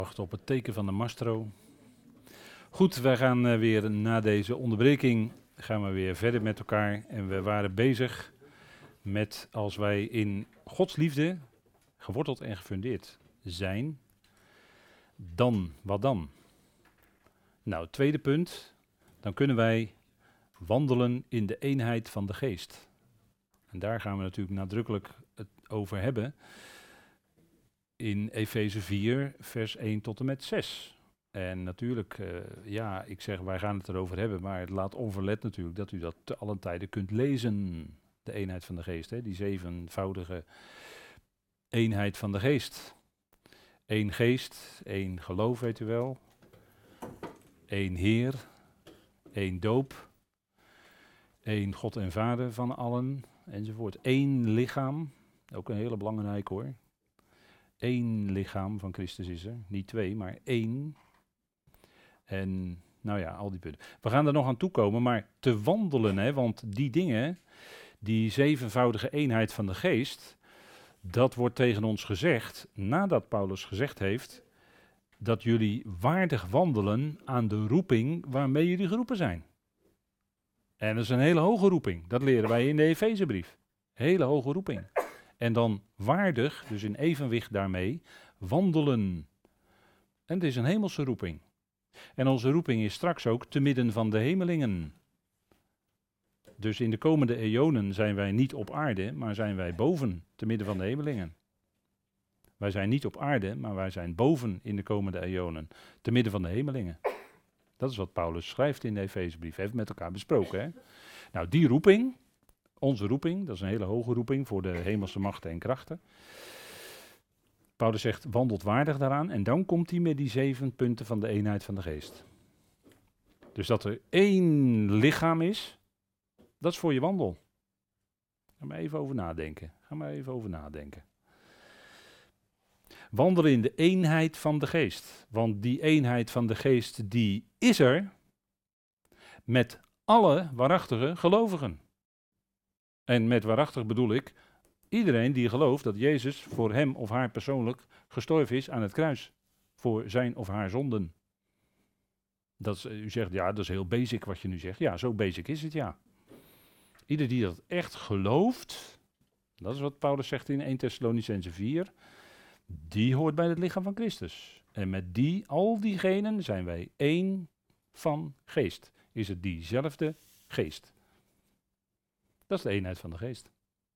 Wachten op het teken van de mastro. Goed, wij gaan weer na deze onderbreking gaan we weer verder met elkaar. En we waren bezig met als wij in Gods liefde geworteld en gefundeerd zijn, dan, wat dan? Nou, het tweede punt, dan kunnen wij wandelen in de eenheid van de geest. En daar gaan we natuurlijk nadrukkelijk het over hebben in Efeze 4, vers 1 tot en met 6. En natuurlijk, ik zeg, wij gaan het erover hebben, maar het laat onverlet natuurlijk dat u dat te allen tijden kunt lezen. De eenheid van de geest, hè? Die zevenvoudige eenheid van de geest. Eén geest, één geloof, weet u wel. Eén Heer, één doop, één God en Vader van allen, enzovoort. Eén lichaam, ook een hele belangrijke hoor. Eén lichaam van Christus is er, niet twee, maar één. En nou ja, al die punten. We gaan er nog aan toekomen, maar te wandelen, hè, want die dingen, die zevenvoudige eenheid van de geest, dat wordt tegen ons gezegd, nadat Paulus gezegd heeft, dat jullie waardig wandelen aan de roeping waarmee jullie geroepen zijn. En dat is een hele hoge roeping, dat leren wij in de Efezebrief. Hele hoge roeping. En dan waardig, dus in evenwicht daarmee, wandelen. En het is een hemelse roeping. En onze roeping is straks ook te midden van de hemelingen. Dus in de komende eonen zijn wij niet op aarde, maar zijn wij boven, te midden van de hemelingen. Wij zijn niet op aarde, maar wij zijn boven in de komende eonen, te midden van de hemelingen. Dat is wat Paulus schrijft in de Efezebrief, heeft met elkaar besproken. Hè? Nou, die roeping, onze roeping, dat is een hele hoge roeping voor de hemelse machten en krachten. Paulus zegt, wandelt waardig daaraan en dan komt hij met die 7 punten van de eenheid van de geest. Dus dat er één lichaam is, dat is voor je wandel. Ga maar even over nadenken. Wandelen in de eenheid van de geest. Want die eenheid van de geest, die is er met alle waarachtige gelovigen. En met waarachtig bedoel ik iedereen die gelooft dat Jezus voor hem of haar persoonlijk gestorven is aan het kruis. Voor zijn of haar zonden. U zegt, ja, dat is heel basic wat je nu zegt. Ja, zo basic is het, ja. Ieder die dat echt gelooft, dat is wat Paulus zegt in 1 Thessalonicenzen 4, die hoort bij het lichaam van Christus. En met al diegenen zijn wij één van geest. Is het diezelfde geest. Dat is de eenheid van de geest.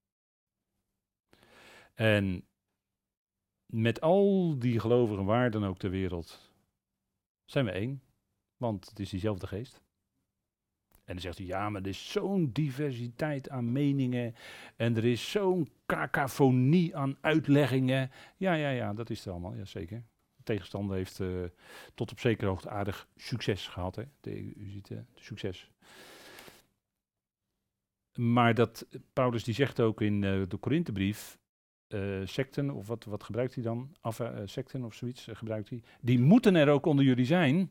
En met al die gelovigen waar dan ook ter wereld, zijn we één. Want het is diezelfde geest. En dan zegt hij, ja, maar er is zo'n diversiteit aan meningen. En er is zo'n kakofonie aan uitleggingen. Ja, dat is het allemaal, ja zeker. De tegenstander heeft tot op zekere hoogte aardig succes gehad. Hè? U ziet succes. Maar Paulus die zegt ook in de Korinthebrief, secten, of wat gebruikt hij dan? Secten of zoiets gebruikt hij. Die moeten er ook onder jullie zijn.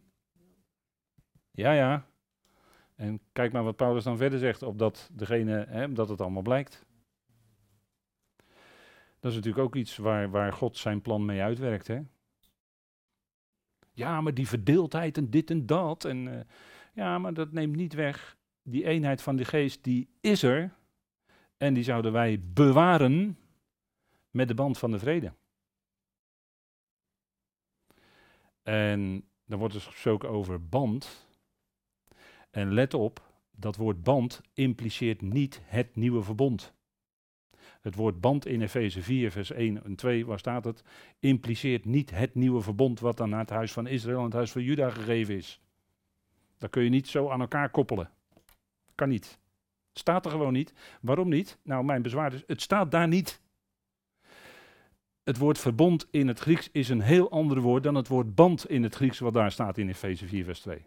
Ja. En kijk maar wat Paulus dan verder zegt, opdat het allemaal blijkt. Dat is natuurlijk ook iets waar God zijn plan mee uitwerkt. Hè? Ja, maar die verdeeldheid en dit en dat. Ja, maar dat neemt niet weg. Die eenheid van de geest, die is er. En die zouden wij bewaren met de band van de vrede. En dan wordt dus gesproken over band. En let op, dat woord band impliceert niet het nieuwe verbond. Het woord band in Efeze 4 vers 1 en 2, waar staat het? Impliceert niet het nieuwe verbond wat dan naar het huis van Israël en het huis van Juda gegeven is. Dat kun je niet zo aan elkaar koppelen. Kan niet. Het staat er gewoon niet. Waarom niet? Nou, mijn bezwaar is, het staat daar niet. Het woord verbond in het Grieks is een heel ander woord dan het woord band in het Grieks wat daar staat in Efeze 4 vers 2.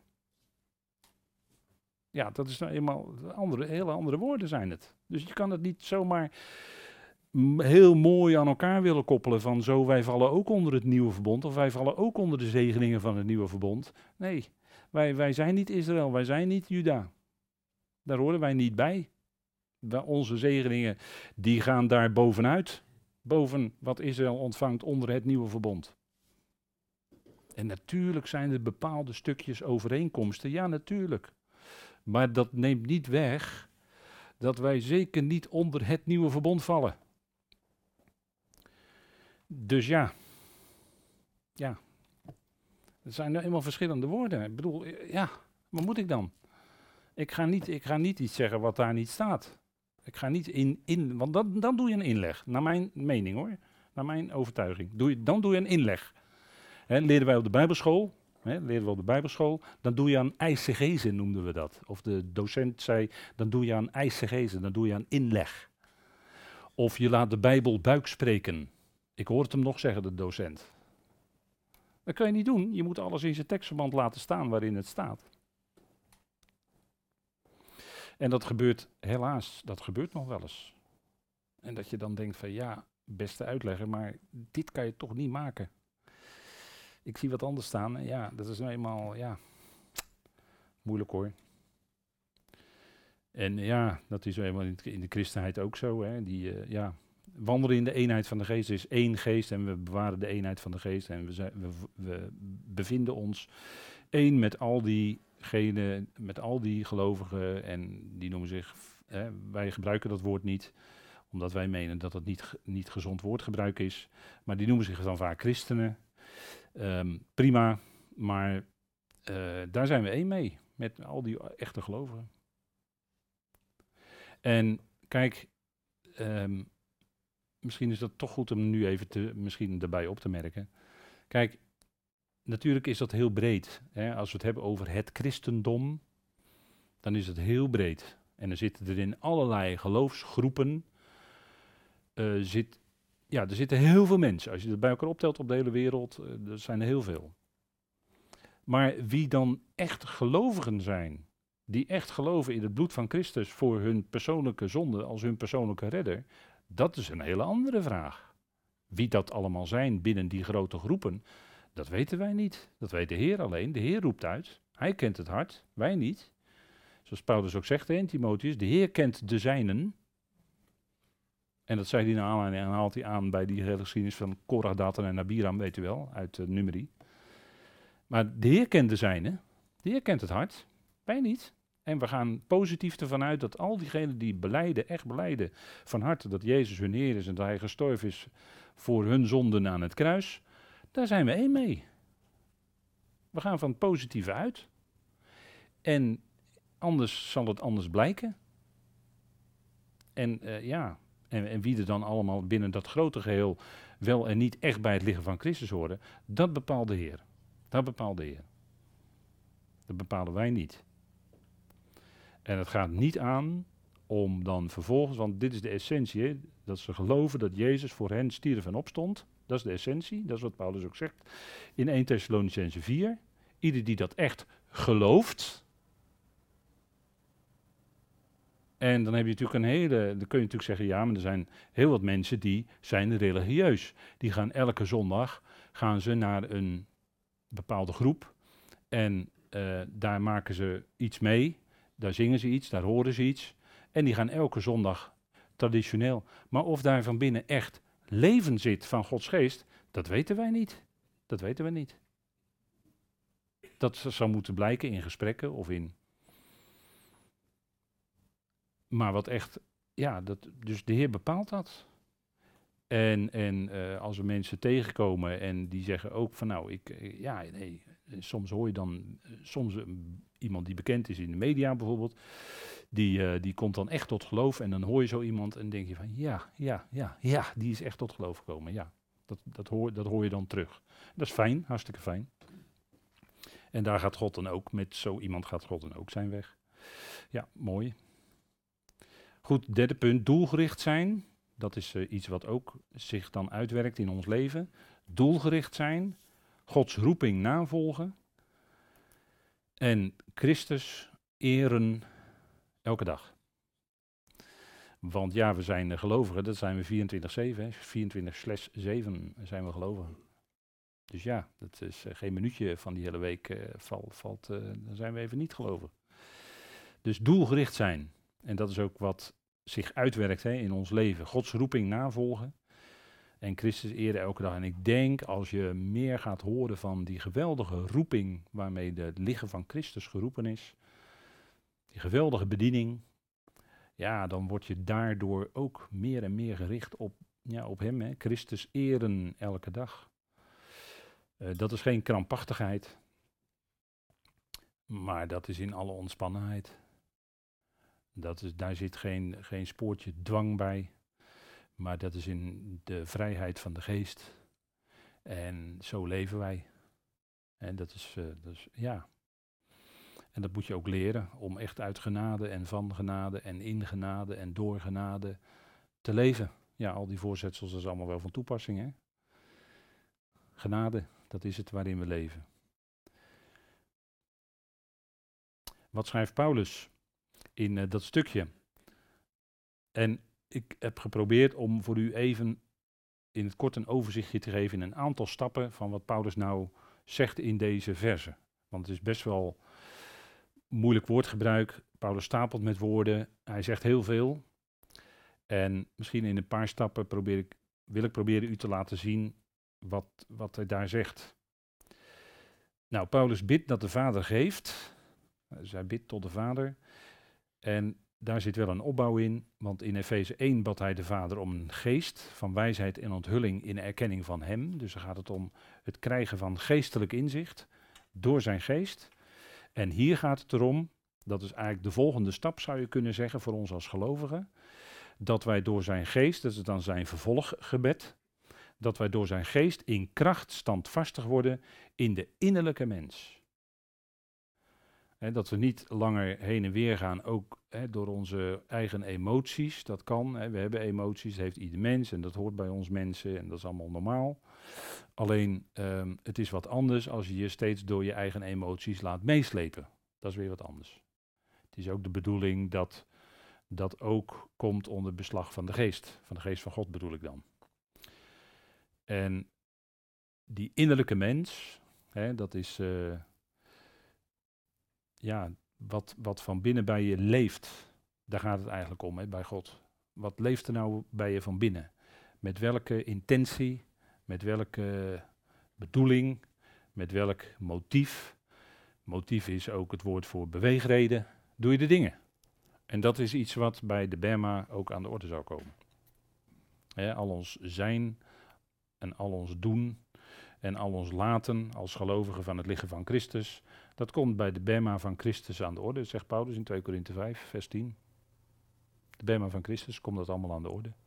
Ja, dat is nou eenmaal hele andere woorden zijn het. Dus je kan het niet zomaar heel mooi aan elkaar willen koppelen van zo wij vallen ook onder het nieuwe verbond of wij vallen ook onder de zegeningen van het nieuwe verbond. Nee, wij zijn niet Israël, wij zijn niet Juda. Daar horen wij niet bij. Onze zegeningen die gaan daar bovenuit. Boven wat Israël ontvangt onder het nieuwe verbond. En natuurlijk zijn er bepaalde stukjes overeenkomsten. Ja, natuurlijk. Maar dat neemt niet weg dat wij zeker niet onder het nieuwe verbond vallen. Dus ja. Het zijn nou eenmaal verschillende woorden. Ik bedoel, ja, wat moet ik dan? Ik ga niet iets zeggen wat daar niet staat. Ik ga niet want dan doe je een inleg. Naar mijn mening hoor. Naar mijn overtuiging. Dan doe je een inleg. Leren wij op de Bijbelschool, dan doe je aan eisegezen, noemden we dat. Of de docent zei, dan doe je aan eisegezen, dan doe je aan inleg. Of je laat de Bijbel buik spreken. Ik hoor het hem nog zeggen, de docent. Dat kan je niet doen. Je moet alles in zijn tekstverband laten staan waarin het staat. En dat gebeurt, helaas, dat gebeurt nog wel eens. En dat je dan denkt van ja, beste uitlegger, maar dit kan je toch niet maken. Ik zie wat anders staan. Ja, dat is nou eenmaal, ja, moeilijk hoor. En ja, dat is nou eenmaal in de christenheid ook zo. Hè. Wandelen in de eenheid van de geest is één geest en we bewaren de eenheid van de geest. En we bevinden ons één met al diegenen, met al die gelovigen en die noemen zich, wij gebruiken dat woord niet, omdat wij menen dat het niet gezond woordgebruik is. Maar die noemen zich dan vaak christenen. Prima, maar daar zijn we één mee, met al die echte gelovigen. En kijk, misschien is dat toch goed om nu even misschien erbij op te merken. Kijk, natuurlijk is dat heel breed. Hè? Als we het hebben over het christendom, dan is het heel breed. En er zitten er in allerlei geloofsgroepen, er zitten heel veel mensen. Als je het bij elkaar optelt op de hele wereld, er zijn er heel veel. Maar wie dan echt gelovigen zijn, die echt geloven in het bloed van Christus voor hun persoonlijke zonde als hun persoonlijke redder, dat is een hele andere vraag. Wie dat allemaal zijn binnen die grote groepen, dat weten wij niet. Dat weet de Heer alleen. De Heer roept uit. Hij kent het hart, wij niet. Zoals Paulus ook zegt in Timotheus, de Heer kent de zijnen. En dat zei hij naar aanleiding en haalt hij aan bij die hele geschiedenis van Korach, Datan en Abiram, weet u wel, uit Numeri. Maar de Heer kent de zijnen. De Heer kent het hart, wij niet. En we gaan positief ervan uit dat al diegenen die belijden, echt belijden van harte dat Jezus hun Heer is en dat Hij gestorven is voor hun zonden aan het kruis, daar zijn we één mee. We gaan van het positieve uit. En anders zal het anders blijken. En en wie er dan allemaal binnen dat grote geheel wel en niet echt bij het lichaam van Christus horen, dat bepaalt de Heer. Dat bepaalt de Heer. Dat bepalen wij niet. En het gaat niet aan om dan vervolgens, want dit is de essentie, hè, dat ze geloven dat Jezus voor hen stierf en opstond. Dat is de essentie, dat is wat Paulus ook zegt in 1 Thessalonicenzen 4. Ieder die dat echt gelooft. En dan heb je natuurlijk dan kun je natuurlijk zeggen, ja, maar er zijn heel wat mensen die zijn religieus. Die gaan elke zondag naar een bepaalde groep en daar maken ze iets mee. Daar zingen ze iets, daar horen ze iets. En die gaan elke zondag traditioneel. Maar of daar van binnen echt leven zit van Gods geest, dat weten wij niet. Dat weten we niet. Dat zou moeten blijken in gesprekken of in. Maar wat echt, dus de Heer bepaalt dat. En als we mensen tegenkomen en die zeggen ook van soms hoor je dan, iemand die bekend is in de media bijvoorbeeld, die komt dan echt tot geloof en dan hoor je zo iemand en denk je van ja, die is echt tot geloof gekomen. Ja, dat hoor je dan terug. Dat is fijn, hartstikke fijn. En daar gaat God dan ook, met zo iemand gaat God dan ook zijn weg. Ja, mooi. Goed, derde punt, doelgericht zijn. Dat is iets wat ook zich dan uitwerkt in ons leven. Doelgericht zijn, Gods roeping navolgen en Christus eren elke dag. Want ja, we zijn gelovigen, dat zijn we 24/7, 24/7 zijn we gelovigen. Dus ja, dat is geen minuutje van die hele week dan zijn we even niet gelovig. Dus doelgericht zijn. En dat is ook wat zich uitwerkt in ons leven. Gods roeping navolgen. En Christus eren elke dag. En ik denk, als je meer gaat horen van die geweldige roeping waarmee het lichaam van Christus geroepen is, die geweldige bediening, ja, dan word je daardoor ook meer en meer gericht op hem, hè. Christus eren elke dag. Dat is geen krampachtigheid, maar dat is in alle ontspannenheid. Daar zit geen spoortje dwang bij, maar dat is in de vrijheid van de geest. En zo leven wij. En dat is ja. En dat moet je ook leren, om echt uit genade en van genade en in genade en door genade te leven. Ja, al die voorzetsels, dat is allemaal wel van toepassing, hè. Genade, dat is het waarin we leven. Wat schrijft Paulus in dat stukje? En ik heb geprobeerd om voor u even in het kort een overzichtje te geven in een aantal stappen van wat Paulus nou zegt in deze verse. Want het is best wel moeilijk woordgebruik. Paulus stapelt met woorden. Hij zegt heel veel. En misschien in een paar stappen wil ik proberen u te laten zien wat hij daar zegt. Nou, Paulus bidt dat de Vader geeft. Dus hij bidt tot de Vader. En daar zit wel een opbouw in. Want in Efeze 1 bad hij de Vader om een geest van wijsheid en onthulling in erkenning van hem. Dus dan gaat het om het krijgen van geestelijk inzicht door zijn geest. En hier gaat het erom, dat is eigenlijk de volgende stap zou je kunnen zeggen voor ons als gelovigen, dat wij door zijn geest, dat is dan zijn vervolggebed, dat wij door zijn geest in kracht standvastig worden in de innerlijke mens. Dat we niet langer heen en weer gaan, ook door onze eigen emoties, dat kan. We hebben emoties, dat heeft ieder mens en dat hoort bij ons mensen en dat is allemaal normaal. Alleen, het is wat anders als je je steeds door je eigen emoties laat meeslepen. Dat is weer wat anders. Het is ook de bedoeling dat dat ook komt onder beslag van de geest van God bedoel ik dan. En die innerlijke mens, dat is wat van binnen bij je leeft. Daar gaat het eigenlijk om, bij God. Wat leeft er nou bij je van binnen? Met welke intentie, met welke bedoeling, met welk motief? Motief is ook het woord voor beweegreden. Doe je de dingen? En dat is iets wat bij de Bema ook aan de orde zou komen. Al ons zijn en al ons doen en al ons laten als gelovigen van het lichaam van Christus, dat komt bij de Bema van Christus aan de orde, zegt Paulus in 2 Korinthe 5, vers 10. De Bema van Christus, komt dat allemaal aan de orde.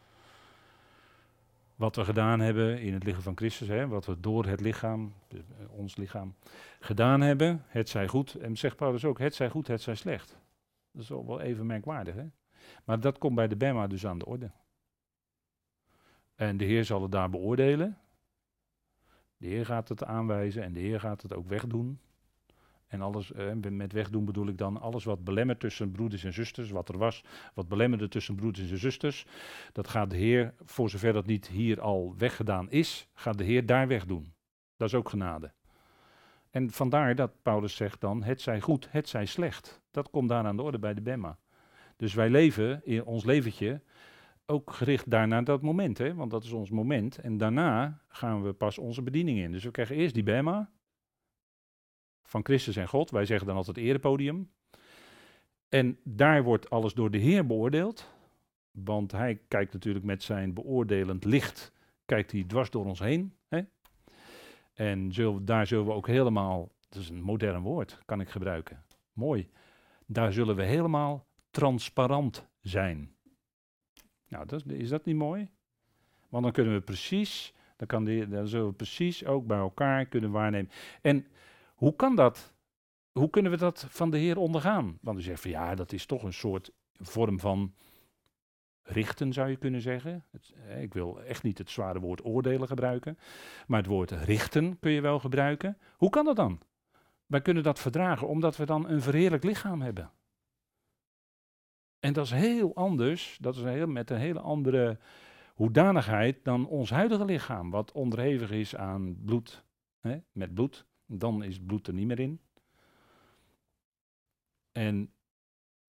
Wat we gedaan hebben in het lichaam van Christus, wat we door het lichaam, ons lichaam, gedaan hebben, het zij goed. En zegt Paulus ook, het zij goed, het zij slecht. Dat is wel even merkwaardig, hè? Maar dat komt bij de Bema dus aan de orde. En de Heer zal het daar beoordelen. De Heer gaat het aanwijzen en de Heer gaat het ook wegdoen. En alles, met wegdoen bedoel ik dan alles wat belemmert tussen broeders en zusters, wat er was, wat belemmerde tussen broeders en zusters. Dat gaat de Heer, voor zover dat niet hier al weggedaan is, gaat de Heer daar wegdoen. Dat is ook genade. En vandaar dat Paulus zegt dan, het zij goed, het zij slecht. Dat komt daar aan de orde bij de Bema. Dus wij leven in ons leventje ook gericht daar naar dat moment, want dat is ons moment. En daarna gaan we pas onze bediening in. Dus we krijgen eerst die Bema van Christus en God. Wij zeggen dan altijd erepodium. En daar wordt alles door de Heer beoordeeld. Want hij kijkt natuurlijk met zijn beoordelend licht, kijkt hij dwars door ons heen. En daar zullen we ook helemaal, dat is een modern woord, kan ik gebruiken. Mooi. Daar zullen we helemaal transparant zijn. Nou, is dat niet mooi? Want dan kunnen we precies, dan zullen we precies ook bij elkaar kunnen waarnemen. En hoe kan dat? Hoe kunnen we dat van de Heer ondergaan? Want u zegt van ja, dat is toch een soort vorm van richten, zou je kunnen zeggen. Ik wil echt niet het zware woord oordelen gebruiken, maar het woord richten kun je wel gebruiken. Hoe kan dat dan? Wij kunnen dat verdragen omdat we dan een verheerlijk lichaam hebben. En dat is heel anders, dat is met een hele andere hoedanigheid dan ons huidige lichaam, wat onderhevig is aan bloed. Met bloed, dan is het bloed er niet meer in. En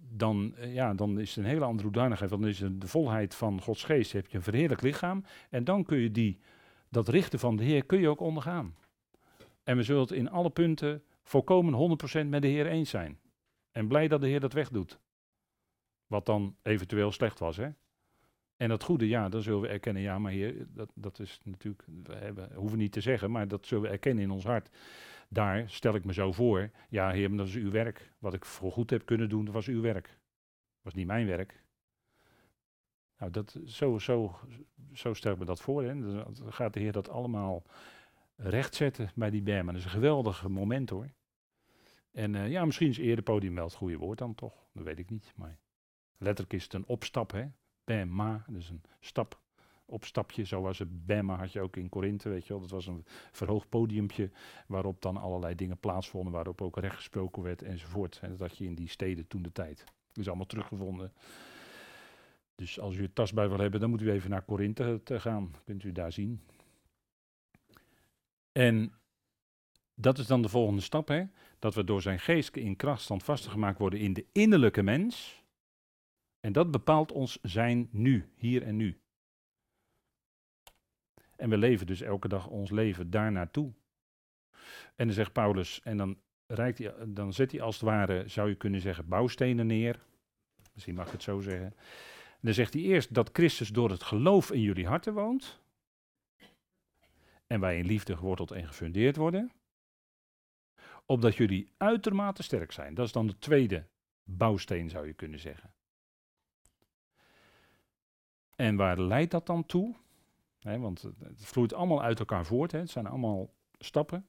dan is het een hele andere hoedanigheid. Want dan is het de volheid van Gods geest. Heb je een verheerlijk lichaam. En dan kun je dat richten van de Heer kun je ook ondergaan. En we zullen het in alle punten volkomen 100% met de Heer eens zijn. En blij dat de Heer dat wegdoet. Wat dan eventueel slecht was, hè. En dat goede, ja, dan zullen we erkennen, ja, maar Heer, dat is natuurlijk, hoeven niet te zeggen, maar dat zullen we erkennen in ons hart. Daar stel ik me zo voor, ja, Heer, maar dat is uw werk. Wat ik voor goed heb kunnen doen, dat was uw werk. Dat was niet mijn werk. Nou, zo stel ik me dat voor, hè. Dan gaat de Heer dat allemaal rechtzetten bij die Bema. Dat is een geweldig moment, hoor. En ja, misschien is eerder podium wel het goede woord dan toch, dat weet ik niet, maar letterlijk is het een opstap, hè. Bema, dus een opstapje, zoals het Bema had je ook in Korinthe, weet je wel. Dat was een verhoogd podiumpje waarop dan allerlei dingen plaatsvonden, waarop ook recht gesproken werd enzovoort. En dat had je in die steden toen de tijd. Dat is allemaal teruggevonden. Dus als u het tastbaar wil hebben, dan moet u even naar Korinthe gaan. Kunt u daar zien. En dat is dan de volgende stap, hè. Dat we door zijn geest in kracht standvastig gemaakt worden in de innerlijke mens. En dat bepaalt ons zijn nu, hier en nu. En we leven dus elke dag ons leven daar naartoe. En dan zegt Paulus, en dan zet hij als het ware, zou je kunnen zeggen, bouwstenen neer. Misschien mag ik het zo zeggen. Dan zegt hij eerst dat Christus door het geloof in jullie harten woont. En wij in liefde geworteld en gefundeerd worden. Opdat jullie uitermate sterk zijn. Dat is dan de tweede bouwsteen, zou je kunnen zeggen. En waar leidt dat dan toe? Want het vloeit allemaal uit elkaar voort. Het zijn allemaal stappen.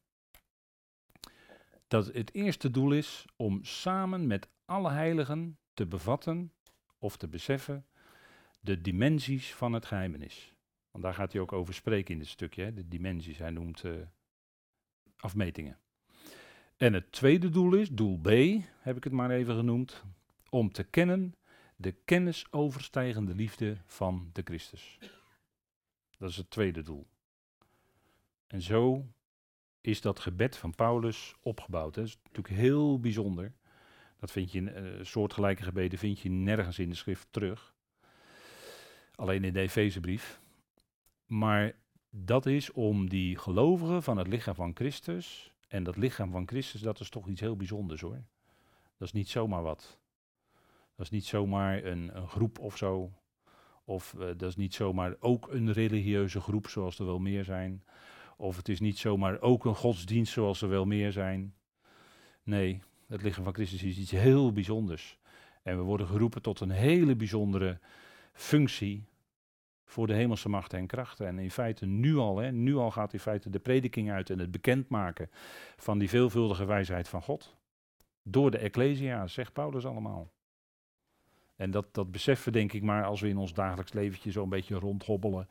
Dat het eerste doel is om samen met alle heiligen te bevatten of te beseffen de dimensies van het geheimenis. Want daar gaat hij ook over spreken in dit stukje. De dimensies, hij noemt afmetingen. En het tweede doel is, doel B, heb ik het maar even genoemd, om te kennen de kennis overstijgende liefde van de Christus. Dat is het tweede doel. En zo is dat gebed van Paulus opgebouwd. Dat is natuurlijk heel bijzonder. Dat vind je in soortgelijke gebeden vind je nergens in de schrift terug. Alleen in de Efezebrief. Maar dat is om die gelovigen van het lichaam van Christus. En dat lichaam van Christus, dat is toch iets heel bijzonders, hoor. Dat is niet zomaar wat. Dat is niet zomaar een groep of zo. Of dat is niet zomaar ook een religieuze groep, zoals er wel meer zijn. Of het is niet zomaar ook een godsdienst, zoals er wel meer zijn. Nee, het lichaam van Christus is iets heel bijzonders. En we worden geroepen tot een hele bijzondere functie voor de hemelse machten en krachten. En in feite nu al gaat in feite de prediking uit en het bekendmaken van die veelvuldige wijsheid van God. Door de Ecclesia, zegt Paulus allemaal. En dat beseffen denk ik maar als we in ons dagelijks leventje zo'n beetje rondhobbelen,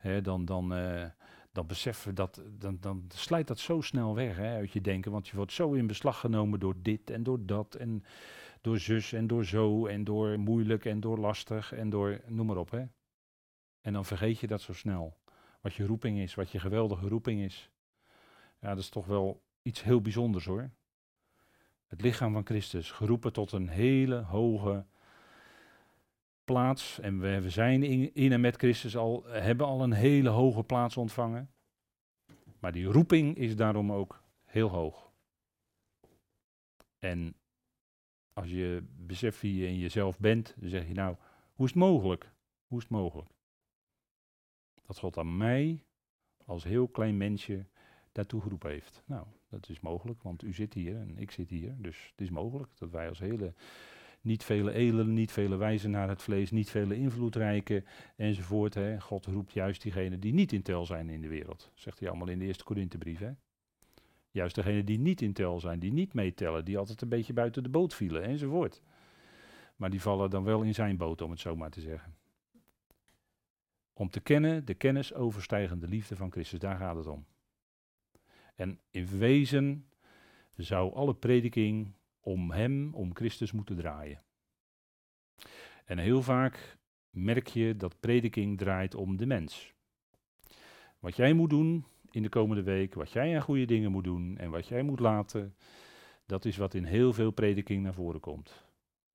dan beseffen we dat, dan slijt dat zo snel weg uit je denken. Want je wordt zo in beslag genomen door dit en door dat en door zus en door zo en door moeilijk en door lastig en door noem maar op. En dan vergeet je dat zo snel. Wat je roeping is, wat je geweldige roeping is. Ja, dat is toch wel iets heel bijzonders, hoor. Het lichaam van Christus, geroepen tot een hele hoge plaats. En we zijn in en met Christus hebben al een hele hoge plaats ontvangen. Maar die roeping is daarom ook heel hoog. En als je beseft wie je in jezelf bent, dan zeg je nou, hoe is het mogelijk? Hoe is het mogelijk? Dat God aan mij, als heel klein mensje, daartoe geroepen heeft. Nou, dat is mogelijk, want u zit hier en ik zit hier. Dus het is mogelijk dat wij als hele, niet vele edelen, niet vele wijzen naar het vlees, niet vele invloedrijke enzovoort. God roept juist diegenen die niet in tel zijn in de wereld. Zegt hij allemaal in de eerste Korinthebrief. Juist degenen die niet in tel zijn, die niet meetellen, die altijd een beetje buiten de boot vielen enzovoort. Maar die vallen dan wel in zijn boot, om het zo maar te zeggen. Om te kennen de kennis overstijgende liefde van Christus, daar gaat het om. En in wezen zou alle prediking om hem, om Christus moeten draaien. En heel vaak merk je dat prediking draait om de mens. Wat jij moet doen in de komende week, wat jij aan goede dingen moet doen en wat jij moet laten, dat is wat in heel veel prediking naar voren komt.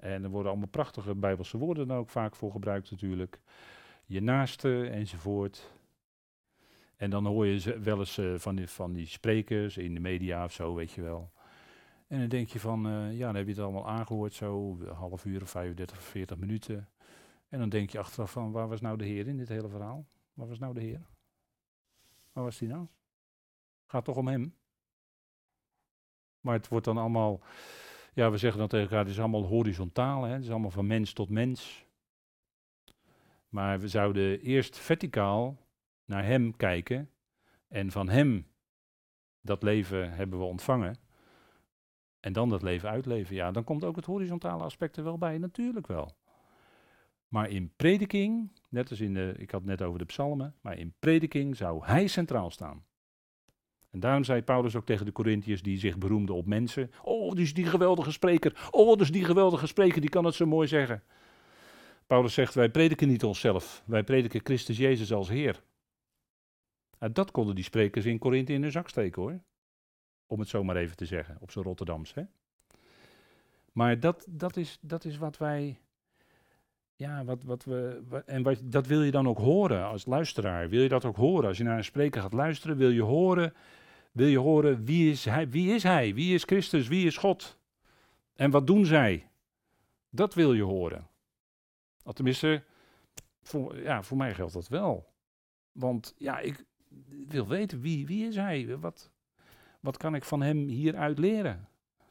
En er worden allemaal prachtige Bijbelse woorden dan ook vaak voor gebruikt natuurlijk. Je naaste enzovoort. En dan hoor je wel eens van die sprekers in de media of zo, weet je wel. En dan denk je van, ja, dan heb je het allemaal aangehoord zo, een half uur, 35 of 40 minuten. En dan denk je achteraf van, waar was nou de Heer in dit hele verhaal? Waar was nou de Heer? Waar was die nou? Gaat toch om hem? Maar het wordt dan allemaal, ja, we zeggen dan tegen elkaar, het is allemaal horizontaal, hè? Het is allemaal van mens tot mens. Maar we zouden eerst verticaal naar hem kijken en van hem dat leven hebben we ontvangen. En dan dat leven uitleven. Ja, dan komt ook het horizontale aspect er wel bij, natuurlijk wel. Maar in prediking, net als ik had het net over de psalmen, maar in prediking zou hij centraal staan. En daarom zei Paulus ook tegen de Korintiërs die zich beroemden op mensen. Oh, dus die geweldige spreker. Oh, dus die geweldige spreker, die kan het zo mooi zeggen. Paulus zegt, wij prediken niet onszelf. Wij prediken Christus Jezus als Heer. Nou, dat konden die sprekers in Korinthe in hun zak steken hoor. Om het zo maar even te zeggen, op zijn Rotterdams. Hè? Maar dat is wat wij... Ja, dat wil je dan ook horen als luisteraar. Wil je dat ook horen? Als je naar een spreker gaat luisteren, wil je horen wie is hij? Wie is Christus? Wie is God? En wat doen zij? Dat wil je horen. Tenminste, voor mij geldt dat wel. Want ja, ik wil weten wie is hij? Wat kan ik van hem hieruit leren?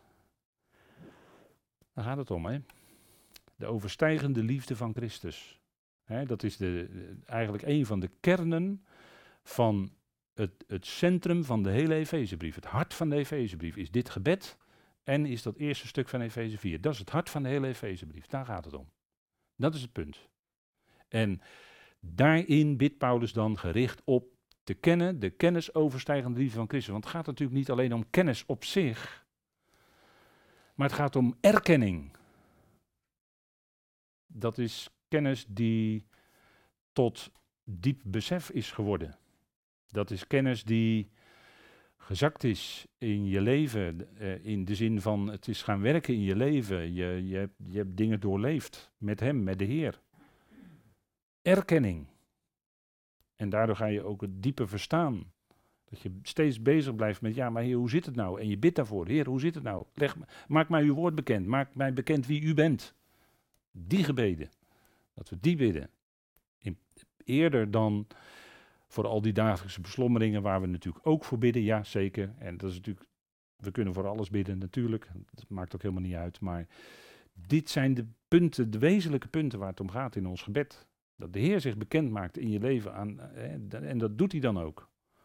Daar gaat het om, hè? De overstijgende liefde van Christus. Dat is eigenlijk een van de kernen van het centrum van de hele Efezebrief. Het hart van de Efezebrief is dit gebed en is dat eerste stuk van Efeze 4. Dat is het hart van de hele Efezebrief. Daar gaat het om. Dat is het punt. En daarin bidt Paulus dan gericht op te kennen, de kennis overstijgende liefde van Christus. Want het gaat natuurlijk niet alleen om kennis op zich, maar het gaat om erkenning. Dat is kennis die tot diep besef is geworden. Dat is kennis die gezakt is in je leven, in de zin van het is gaan werken in je leven. Je hebt dingen doorleefd met hem, met de Heer. Erkenning. En daardoor ga je ook het diepe verstaan. Dat je steeds bezig blijft met, ja, maar Heer, hoe zit het nou? En je bidt daarvoor, Heer, hoe zit het nou? Maak mij uw woord bekend, maak mij bekend wie u bent. Die gebeden, dat we die bidden. Eerder dan voor al die dagelijkse beslommeringen waar we natuurlijk ook voor bidden, ja zeker. En dat is natuurlijk, we kunnen voor alles bidden natuurlijk, dat maakt ook helemaal niet uit. Maar dit zijn de punten, de wezenlijke punten waar het om gaat in ons gebed. Dat de Heer zich bekend maakt in je leven en dat doet hij dan ook.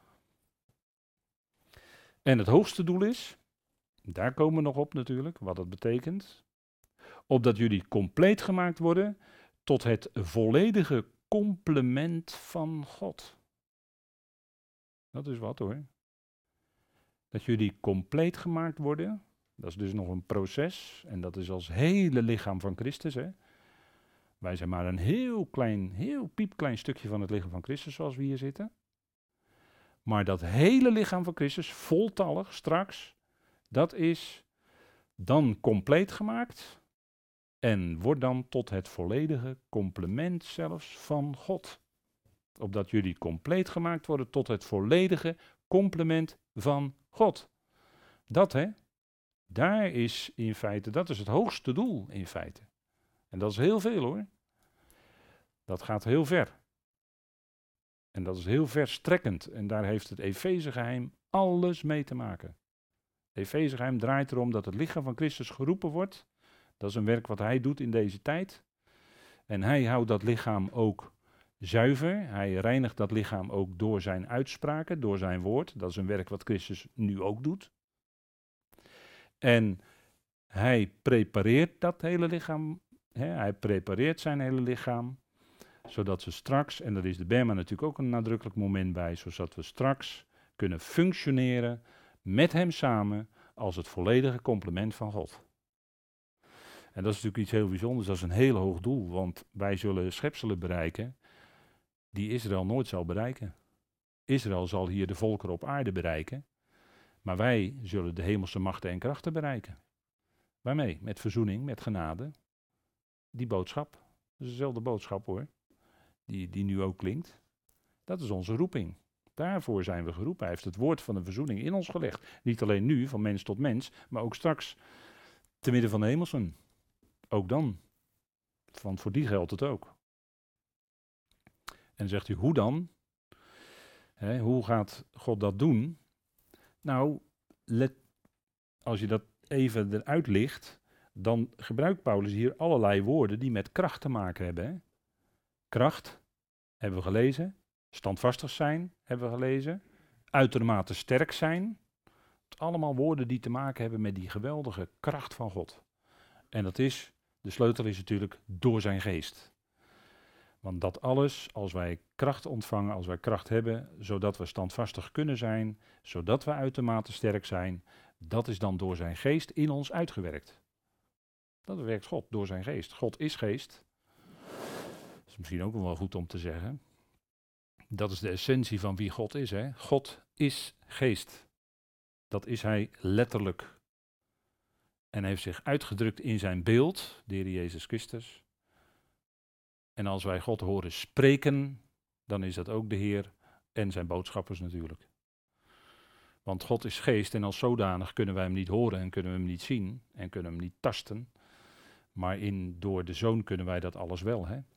En het hoogste doel is, daar komen we nog op natuurlijk, wat dat betekent. Opdat jullie compleet gemaakt worden tot het volledige complement van God. Dat is wat hoor. Dat jullie compleet gemaakt worden, dat is dus nog een proces. En dat is als hele lichaam van Christus. Hè. Wij zijn maar een heel piepklein stukje van het lichaam van Christus zoals we hier zitten. Maar dat hele lichaam van Christus, voltallig straks, dat is dan compleet gemaakt. En wordt dan tot het volledige complement zelfs van God. Opdat jullie compleet gemaakt worden tot het volledige complement van God. Dat hè, daar is in feite, dat is het hoogste doel in feite. En dat is heel veel hoor. Dat gaat heel ver. En dat is heel verstrekkend. En daar heeft het Efezegeheim alles mee te maken. Het Efezegeheim draait erom dat het lichaam van Christus geroepen wordt. Dat is een werk wat hij doet in deze tijd. En hij houdt dat lichaam ook zuiver. Hij reinigt dat lichaam ook door zijn uitspraken, door zijn woord. Dat is een werk wat Christus nu ook doet. En hij prepareert dat hele lichaam. Hij prepareert zijn hele lichaam. Zodat we straks, en daar is de Bema natuurlijk ook een nadrukkelijk moment bij, zodat we straks kunnen functioneren met hem samen als het volledige complement van God. En dat is natuurlijk iets heel bijzonders, dat is een heel hoog doel, want wij zullen schepselen bereiken die Israël nooit zal bereiken. Israël zal hier de volkeren op aarde bereiken, maar wij zullen de hemelse machten en krachten bereiken. Waarmee? Met verzoening, met genade, die boodschap. Dat is dezelfde boodschap hoor, die nu ook klinkt. Dat is onze roeping. Daarvoor zijn we geroepen. Hij heeft het woord van de verzoening in ons gelegd. Niet alleen nu, van mens tot mens, maar ook straks te midden van de hemelsen. Ook dan. Want voor die geldt het ook. En dan zegt u, hoe dan? Hoe gaat God dat doen? Nou, als je dat even eruit licht, dan gebruikt Paulus hier allerlei woorden die met kracht te maken hebben. Hè? Kracht, hebben we gelezen. Standvastig zijn, hebben we gelezen. Uitermate sterk zijn. Allemaal woorden die te maken hebben met die geweldige kracht van God. En de sleutel is natuurlijk door zijn geest. Want dat alles, als wij kracht ontvangen, als wij kracht hebben, zodat we standvastig kunnen zijn, zodat we uitermate sterk zijn, dat is dan door zijn geest in ons uitgewerkt. Dat werkt God door zijn geest. God is geest. Dat is misschien ook wel goed om te zeggen. Dat is de essentie van wie God is. Hè? God is geest. Dat is hij letterlijk. En heeft zich uitgedrukt in zijn beeld, de Heer Jezus Christus. En als wij God horen spreken, dan is dat ook de Heer en zijn boodschappers natuurlijk. Want God is geest en als zodanig kunnen wij hem niet horen en kunnen we hem niet zien en kunnen hem niet tasten. Maar door de Zoon kunnen wij dat alles wel. Hè?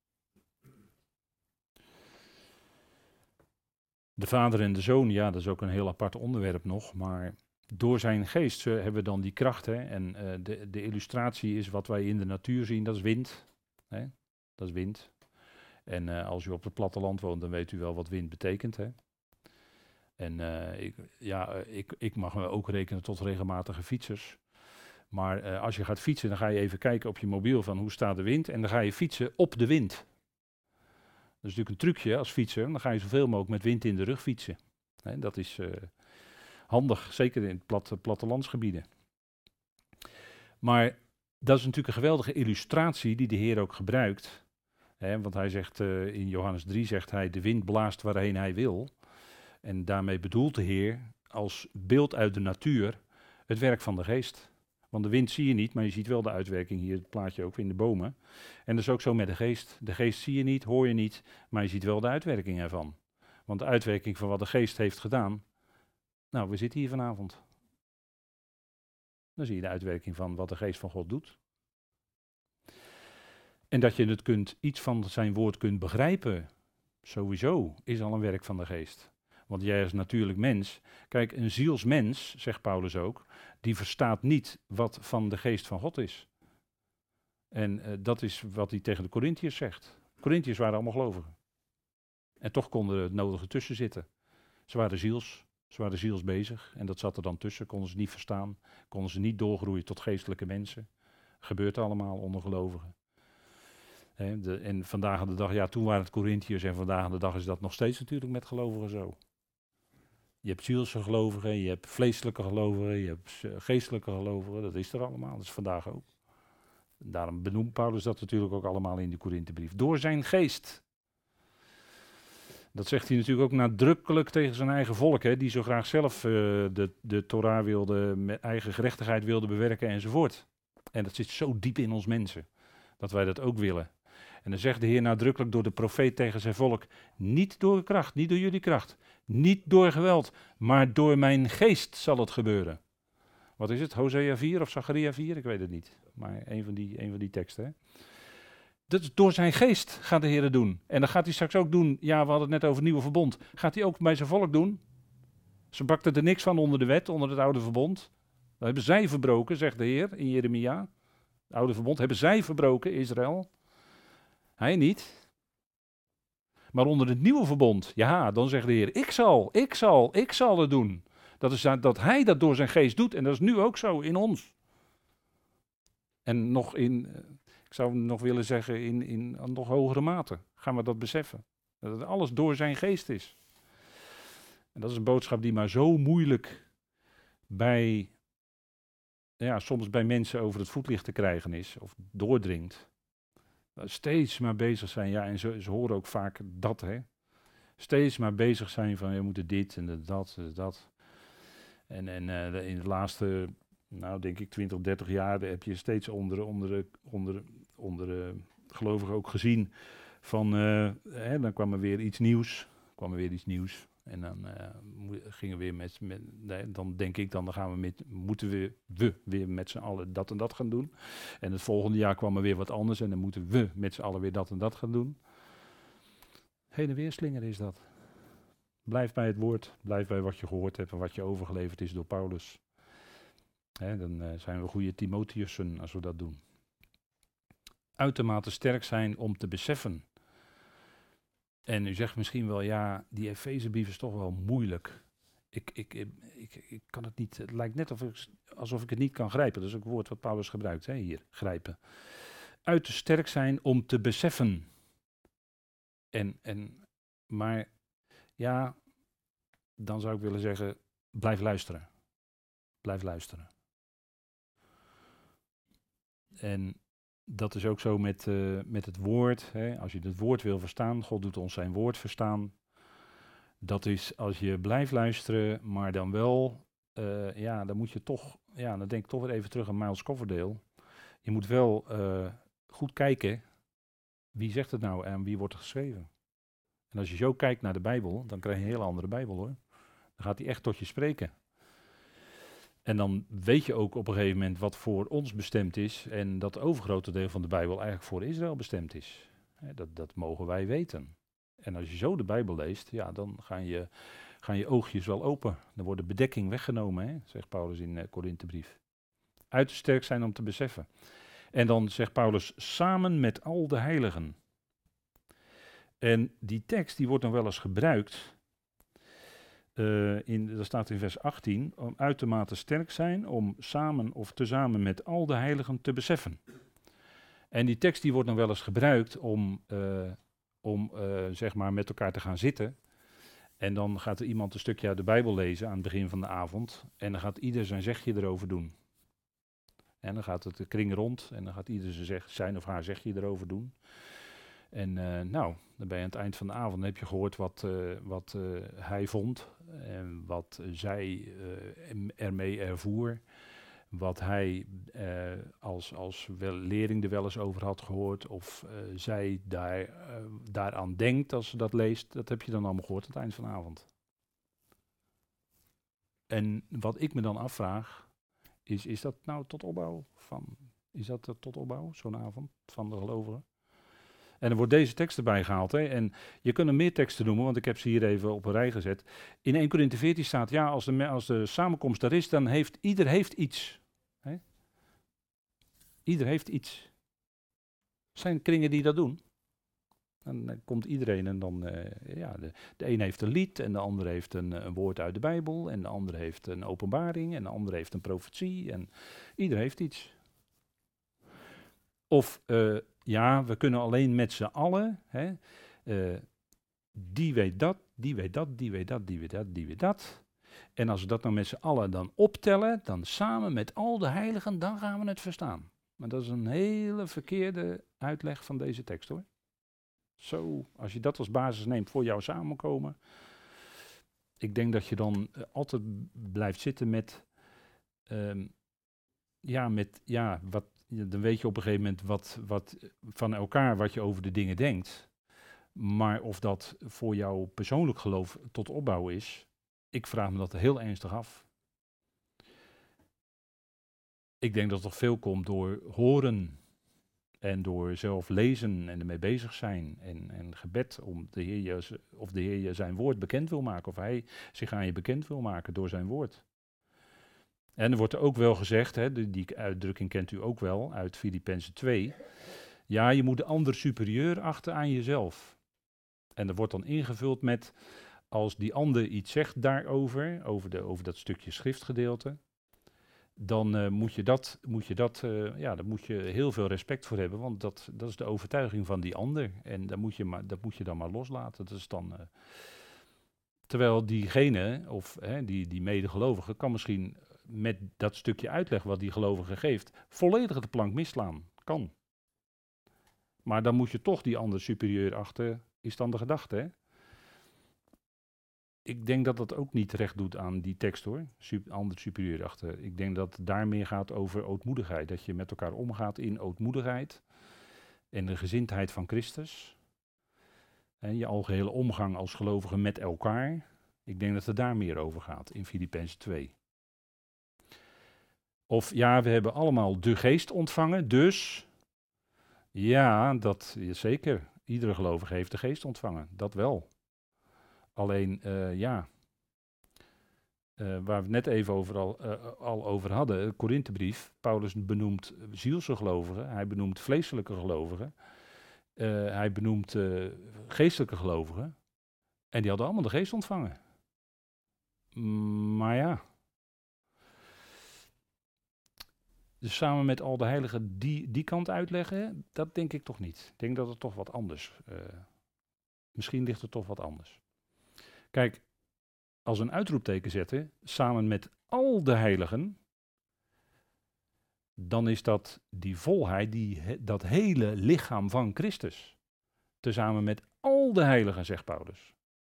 De Vader en de Zoon, ja, dat is ook een heel apart onderwerp nog, maar door zijn geest hebben we dan die kracht. Hè? En de illustratie is wat wij in de natuur zien, dat is wind. Hè? Dat is wind. En als u op het platteland woont, dan weet u wel wat wind betekent. Hè? En ik mag me ook rekenen tot regelmatige fietsers. Maar als je gaat fietsen, dan ga je even kijken op je mobiel van hoe staat de wind. En dan ga je fietsen op de wind. Dat is natuurlijk een trucje als fietser. Dan ga je zoveel mogelijk met wind in de rug fietsen. Hè, dat is handig, zeker in plattelandsgebieden. Maar dat is natuurlijk een geweldige illustratie die de Heer ook gebruikt. Hè, want hij zegt in Johannes 3, zegt hij, de wind blaast waarheen hij wil. En daarmee bedoelt de Heer als beeld uit de natuur het werk van de geest. Want de wind zie je niet, maar je ziet wel de uitwerking hier, het plaatje ook in de bomen. En dat is ook zo met de geest. De geest zie je niet, hoor je niet, maar je ziet wel de uitwerking ervan. Want de uitwerking van wat de geest heeft gedaan, nou, we zitten hier vanavond. Dan zie je de uitwerking van wat de geest van God doet. En dat je iets van zijn woord kunt begrijpen, sowieso, is al een werk van de geest. Want jij als natuurlijk mens, kijk, een zielsmens, zegt Paulus ook, die verstaat niet wat van de geest van God is. En dat is wat hij tegen de Korintiërs zegt. De Korintiërs waren allemaal gelovigen. En toch konden er het nodige tussen zitten. Ze waren ziels bezig en dat zat er dan tussen, konden ze niet verstaan, konden ze niet doorgroeien tot geestelijke mensen. Gebeurt allemaal onder gelovigen. En vandaag aan de dag, ja, toen waren het Korintiërs en vandaag aan de dag is dat nog steeds natuurlijk met gelovigen zo. Je hebt zielse gelovigen, je hebt vleeselijke gelovigen, je hebt geestelijke gelovigen, dat is er allemaal, dat is vandaag ook. Daarom benoemt Paulus dat natuurlijk ook allemaal in de Korinthebrief. Door zijn geest. Dat zegt hij natuurlijk ook nadrukkelijk tegen zijn eigen volk, hè, die zo graag zelf de Torah wilde, met eigen gerechtigheid wilde bewerken enzovoort. En dat zit zo diep in ons mensen, dat wij dat ook willen. En dan zegt de Heer nadrukkelijk door de profeet tegen zijn volk, niet door kracht, niet door jullie kracht, niet door geweld, maar door mijn geest zal het gebeuren. Wat is het, Hosea 4 of Zacharia 4? Ik weet het niet, maar een van die teksten. Hè? Dat is door zijn geest gaat de Heer het doen. En dan gaat hij straks ook doen, ja, we hadden het net over het nieuwe verbond, gaat hij ook bij zijn volk doen. Ze bakten er niks van onder de wet, onder het oude verbond. Dat hebben zij verbroken, zegt de Heer in Jeremia. Het oude verbond hebben zij verbroken, Israël. Hij niet. Maar onder het nieuwe verbond, ja, dan zegt de Heer, ik zal het doen. Dat is dat hij dat door zijn geest doet en dat is nu ook zo in ons. En nog ik zou nog willen zeggen, in nog hogere mate gaan we dat beseffen. Dat het alles door zijn geest is. En dat is een boodschap die maar zo moeilijk soms bij mensen over het voetlicht te krijgen is, of doordringt. Steeds maar bezig zijn, ja, en ze horen ook vaak dat, hè. Steeds maar bezig zijn van, je moet dit en dat. En in de laatste, nou denk ik 20, 30 jaar heb je steeds onder onder de gelovigen ook gezien. Van, dan kwam er weer iets nieuws. En dan gingen we weer dan denk ik, dan moeten we weer met z'n allen dat en dat gaan doen. En het volgende jaar kwam er weer wat anders en dan moeten we met z'n allen weer dat en dat gaan doen. Heen en weer slingeren is dat. Blijf bij het woord, blijf bij wat je gehoord hebt en wat je overgeleverd is door Paulus. Dan zijn we goede Timotheüssen als we dat doen. Uitermate sterk zijn om te beseffen. En u zegt misschien wel, ja, die Efezebrief is toch wel moeilijk. Ik kan het niet, het lijkt net alsof ik het niet kan grijpen. Dat is ook het woord wat Paulus gebruikt, hier, grijpen. Uiterst sterk zijn om te beseffen. Maar ja, dan zou ik willen zeggen, blijf luisteren. Blijf luisteren. En dat is ook zo met het woord. Als je het woord wil verstaan, God doet ons zijn woord verstaan. Dat is als je blijft luisteren, maar dan wel, dan moet je toch, dan denk ik toch weer even terug aan Miles Coverdale. Je moet wel goed kijken, wie zegt het nou en wie wordt er geschreven. En als je zo kijkt naar de Bijbel, dan krijg je een hele andere Bijbel hoor. Dan gaat hij echt tot je spreken. En dan weet je ook op een gegeven moment wat voor ons bestemd is en dat het overgrote deel van de Bijbel eigenlijk voor Israël bestemd is. Dat mogen wij weten. En als je zo de Bijbel leest, dan gaan je oogjes wel open. Dan wordt de bedekking weggenomen, zegt Paulus in Korinthebrief. Uiterst sterk zijn om te beseffen. En dan zegt Paulus, samen met al de heiligen. En die tekst die wordt dan wel eens gebruikt. Dat staat in vers 18, om uitermate sterk zijn, om samen of tezamen met al de heiligen te beseffen. En die tekst die wordt dan wel eens gebruikt om zeg maar met elkaar te gaan zitten. En dan gaat er iemand een stukje uit de Bijbel lezen aan het begin van de avond. En dan gaat ieder zijn zegje erover doen. En dan gaat het de kring rond en dan gaat ieder zijn of haar zegje erover doen. En dan ben je aan het eind van de avond, dan heb je gehoord wat hij vond en wat zij ermee ervoer. Wat hij als leerling er wel eens over had gehoord of zij daaraan denkt als ze dat leest, dat heb je dan allemaal gehoord aan het eind van de avond. En wat ik me dan afvraag, is dat nou tot opbouw zo'n avond van de gelovigen? En er wordt deze tekst erbij gehaald. En je kunt er meer teksten noemen, want ik heb ze hier even op een rij gezet. In 1 Korinthe 14 staat, als de samenkomst er is, dan heeft ieder iets. Ieder heeft iets. Er zijn kringen die dat doen. En dan komt iedereen en dan, de een heeft een lied en de ander heeft een woord uit de Bijbel. En de ander heeft een openbaring en de ander heeft een profetie. En ieder heeft iets. Of, we kunnen alleen met z'n allen, die weet dat, die weet dat, die weet dat, die weet dat, die weet dat. En als we dat nou met z'n allen dan optellen, dan samen met al de heiligen, dan gaan we het verstaan. Maar dat is een hele verkeerde uitleg van deze tekst hoor. Zo, als je dat als basis neemt voor jouw samenkomen, ik denk dat je dan altijd blijft zitten met, dan weet je op een gegeven moment wat van elkaar wat je over de dingen denkt. Maar of dat voor jouw persoonlijk geloof tot opbouw is, ik vraag me dat heel ernstig af. Ik denk dat het toch veel komt door horen en door zelf lezen en ermee bezig zijn en gebed om de Heer je zijn woord bekend wil maken of hij zich aan je bekend wil maken door zijn woord. En er wordt er ook wel gezegd, die uitdrukking kent u ook wel uit Filippenzen 2. Ja, je moet de ander superieur achten aan jezelf. En er wordt dan ingevuld met, als die ander iets zegt daarover, over dat stukje schriftgedeelte, dan moet je heel veel respect voor hebben, want dat is de overtuiging van die ander. En dat moet je dan maar loslaten. Dat is dan, terwijl diegene, of die medegelovige, kan misschien met dat stukje uitleg wat die gelovige geeft, volledig de plank misslaan. Kan. Maar dan moet je toch die ander superieur achten, is dan de gedachte, hè? Ik denk dat dat ook niet recht doet aan die tekst hoor, ander superieur achter. Ik denk dat het daar meer gaat over ootmoedigheid, dat je met elkaar omgaat in ootmoedigheid. en de gezindheid van Christus. En je algehele omgang als gelovigen met elkaar. Ik denk dat het daar meer over gaat in Filippenzen 2. Of ja, we hebben allemaal de geest ontvangen, dus ja, dat is zeker. Iedere gelovige heeft de geest ontvangen, dat wel. Alleen, waar we het net even al over hadden, de Korinthebrief, Paulus benoemt zielse gelovigen, hij benoemt vleeselijke gelovigen, hij benoemt geestelijke gelovigen, en die hadden allemaal de geest ontvangen. Maar ja, dus samen met al de heiligen die kant uitleggen, dat denk ik toch niet. Ik denk dat het toch wat anders, misschien ligt het toch wat anders. Kijk, als een uitroepteken zetten, samen met al de heiligen, dan is dat die volheid, dat hele lichaam van Christus. Tezamen met al de heiligen, zegt Paulus.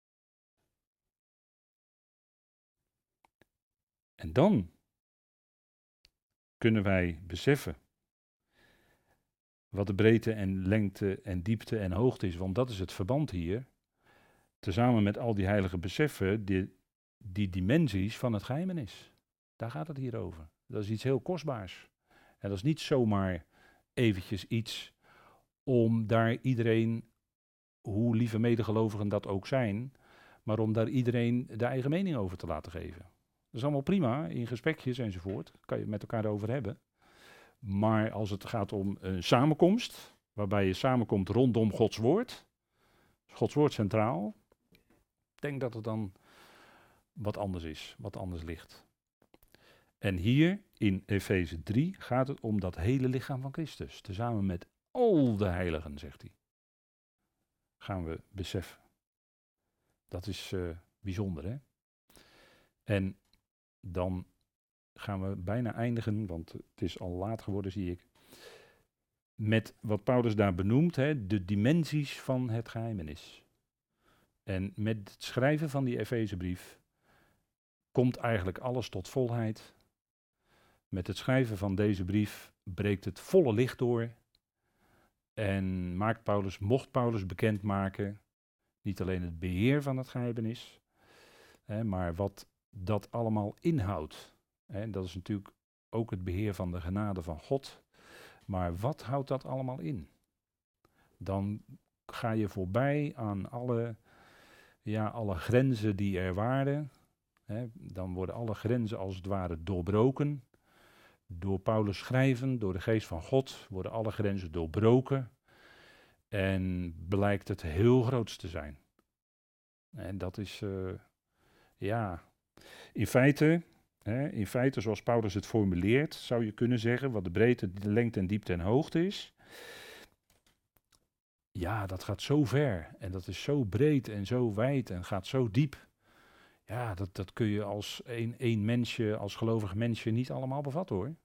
En dan kunnen wij beseffen wat de breedte en lengte en diepte en hoogte is, want dat is het verband hier. Tezamen met al die heiligen beseffen die dimensies van het geheimenis. Daar gaat het hier over. Dat is iets heel kostbaars. En dat is niet zomaar eventjes iets om daar iedereen, hoe lieve medegelovigen dat ook zijn, maar om daar iedereen de eigen mening over te laten geven. Dat is allemaal prima, in gesprekjes enzovoort, kan je het met elkaar over hebben. Maar als het gaat om een samenkomst, waarbij je samenkomt rondom Gods woord centraal, ik denk dat het dan wat anders is, wat anders ligt. En hier in Efeze 3 gaat het om dat hele lichaam van Christus, tezamen met al de heiligen, zegt hij. Gaan we beseffen. Dat is bijzonder, hè? En dan gaan we bijna eindigen, want het is al laat geworden, zie ik, met wat Paulus daar benoemt, hè, de dimensies van het geheimenis. En met het schrijven van die Efezebrief komt eigenlijk alles tot volheid. Met het schrijven van deze brief breekt het volle licht door en mocht Paulus bekendmaken, niet alleen het beheer van het geheimenis, maar wat dat allemaal inhoudt. Dat is natuurlijk ook het beheer van de genade van God. Maar wat houdt dat allemaal in? Dan ga je voorbij aan alle grenzen die er waren. Dan worden alle grenzen als het ware doorbroken. Door Paulus schrijven, door de geest van God, worden alle grenzen doorbroken. En blijkt het heel groots te zijn. En dat is, in feite, zoals Paulus het formuleert, zou je kunnen zeggen, wat de breedte, de lengte en diepte en hoogte is. Ja, dat gaat zo ver en dat is zo breed en zo wijd en gaat zo diep. Ja, dat kun je als één mensje, als gelovig mensje niet allemaal bevatten hoor.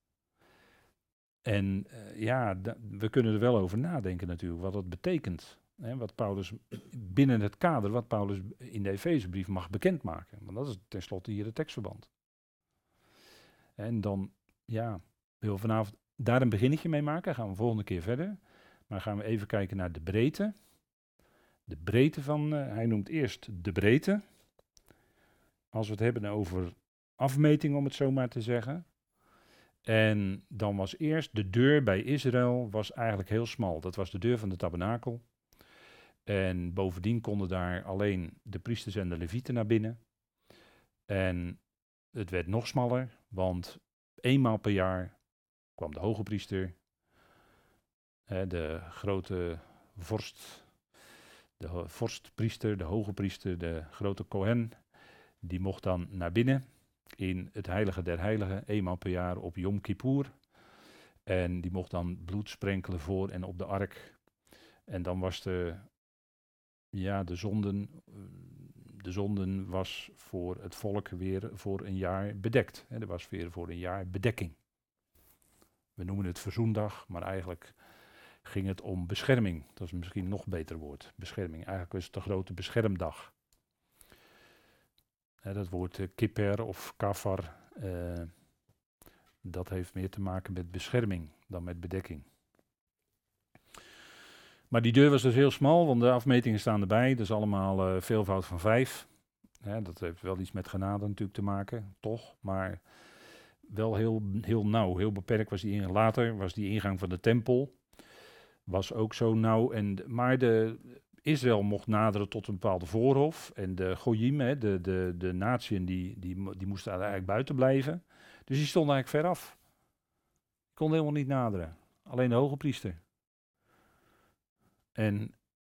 En we kunnen er wel over nadenken natuurlijk, wat dat betekent. Wat Paulus binnen het kader, wat Paulus in de Efezebrief mag bekendmaken. Want dat is tenslotte hier het tekstverband. En dan, wil we vanavond daar een beginnetje mee maken. Gaan we volgende keer verder. Maar gaan we even kijken naar de breedte. De breedte van, hij noemt eerst de breedte. Als we het hebben over afmeting, om het zo maar te zeggen. En dan was eerst de deur bij Israël was eigenlijk heel smal. Dat was de deur van de tabernakel. En bovendien konden daar alleen de priesters en de levieten naar binnen. En het werd nog smaller, want eenmaal per jaar kwam de hoge priester, de grote vorst, de vorstpriester, de hoge priester, de grote Kohen, die mocht dan naar binnen in het heilige der heiligen, eenmaal per jaar op Yom Kippur. En die mocht dan bloed sprenkelen voor en op de ark. En dan was de zonden was voor het volk weer voor een jaar bedekt. Er was weer voor een jaar bedekking. We noemen het verzoendag, maar eigenlijk ging het om bescherming. Dat is misschien een nog beter woord, bescherming. Eigenlijk was het de grote beschermdag. Dat woord kipper of kafar, dat heeft meer te maken met bescherming dan met bedekking. Maar die deur was dus heel smal, want de afmetingen staan erbij. Dat is allemaal veelvoud van 5. Dat heeft wel iets met genade natuurlijk te maken, toch? Maar wel heel nauw, heel beperkt was die ingang. Later was die ingang van de tempel, was ook zo nauw. Maar Israël mocht naderen tot een bepaalde voorhof. En de Goyim, de natieën, die moesten eigenlijk buiten blijven. Dus die stonden eigenlijk ver af. Die konden helemaal niet naderen. Alleen de hoge priester. En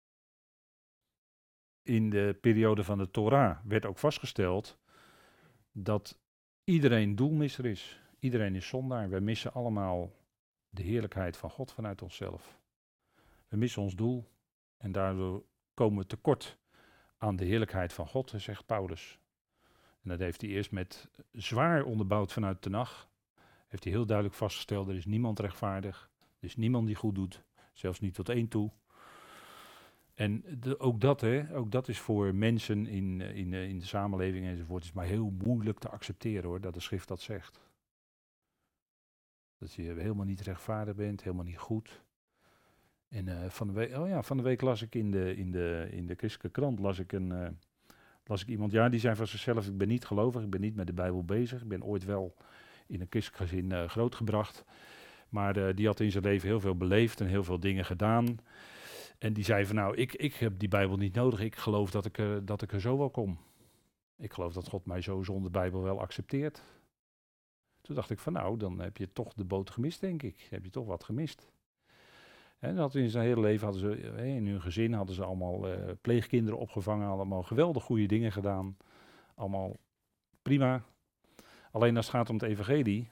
in de periode van de Torah werd ook vastgesteld dat iedereen doelmisser is. Iedereen is zondaar. Wij missen allemaal de heerlijkheid van God vanuit onszelf. We missen ons doel en daardoor komen we tekort aan de heerlijkheid van God, zegt Paulus. En dat heeft hij eerst met zwaar onderbouwd vanuit Tenach. Heeft hij heel duidelijk vastgesteld, er is niemand rechtvaardig. Er is niemand die goed doet, zelfs niet tot 1 toe. En ook dat is voor mensen in de samenleving enzovoort, is maar heel moeilijk te accepteren hoor, dat de schrift dat zegt. Dat je helemaal niet rechtvaardig bent, helemaal niet goed. En van de week las ik in de christelijke krant, las ik iemand, die zei van zichzelf, ik ben niet gelovig, ik ben niet met de Bijbel bezig. Ik ben ooit wel in een christelijk gezin grootgebracht. Maar die had in zijn leven heel veel beleefd en heel veel dingen gedaan. En die zei van ik heb die Bijbel niet nodig, ik geloof dat ik er zo wel kom. Ik geloof dat God mij zo zonder Bijbel wel accepteert. Toen dacht ik van dan heb je toch de boot gemist, denk ik. Heb je toch wat gemist. En in zijn hele leven hadden ze, in hun gezin hadden ze allemaal pleegkinderen opgevangen, allemaal geweldig goede dingen gedaan. Allemaal prima. Alleen als het gaat om het evangelie,